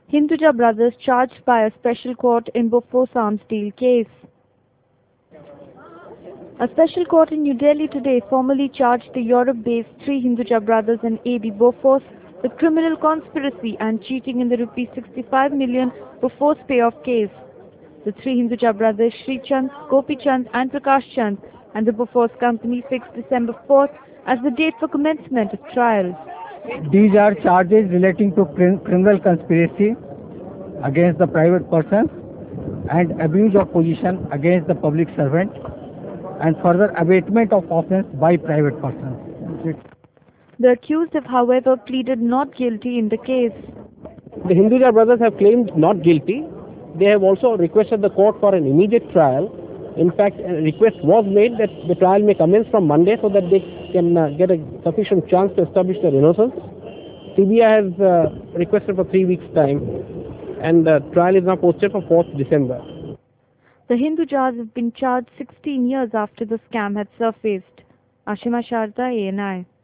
Hinduja brothers charged by a special court in Bofors arms deal case. A special court in New Delhi today formally charged the Europe-based three Hinduja brothers and A.B. Bofors with criminal conspiracy and cheating in the rupees 65 million Bofors payoff case. The three Hinduja brothers, Sri Chand, Gopi Chand and Prakash Chand, and the Bofors company fixed December 4th as the date for commencement of trial. These are charges relating to criminal conspiracy against the private person and abuse of position against the public servant and further abatement of offence by private persons. The accused have, however, pleaded not guilty in the case. The Hinduja brothers have claimed not guilty. They have also requested the court for an immediate trial. In fact, a request was made that the trial may commence from Monday so that they can get a sufficient chance to establish their innocence. CBI has requested for 3 weeks' time, and the trial is now posted for 4th December. The Hindujas have been charged 16 years after the scam had surfaced. Ashima Sharda, ANI.